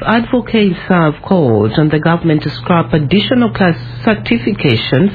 Advocates have called on the government to scrap additional class certification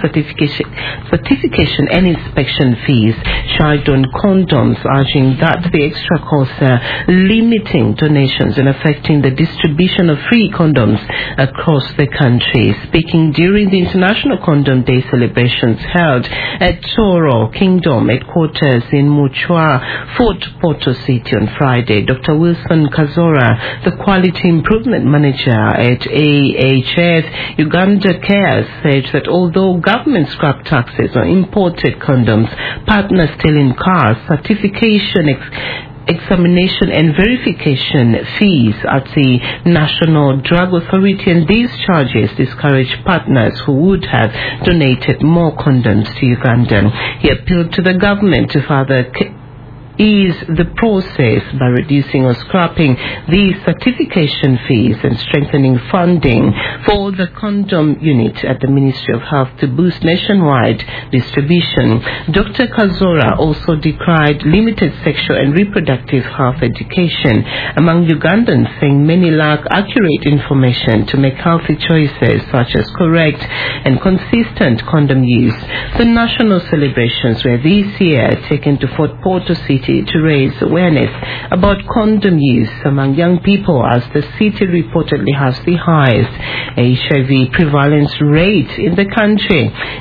and inspection fees charged on condoms, urging that the extra costs are limiting donations and affecting the distribution of free condoms across the country. Speaking during the International Condom Day celebrations held at Toro Kingdom headquarters in Muchwa, Fort Portal City on Friday, Dr. Wilson Kazora, the Quality Improvement Manager at AHS Uganda Care, said that although government scrap taxes on imported condoms, partners still in cars, certification, examination and verification fees at the National Drug Authority, and these charges discourage partners who would have donated more condoms to Uganda. He appealed to the government to further ease the process by reducing or scrapping these certification fees and strengthening funding for the condom unit at the Ministry of Health to boost nationwide distribution. Dr. Kazora also decried limited sexual and reproductive health education among Ugandans, saying many lack accurate information to make healthy choices such as correct and consistent condom use. The national celebrations were this year taken to Fort Portal City to raise awareness about condom use among young people, as the city reportedly has the highest HIV prevalence rate in the country.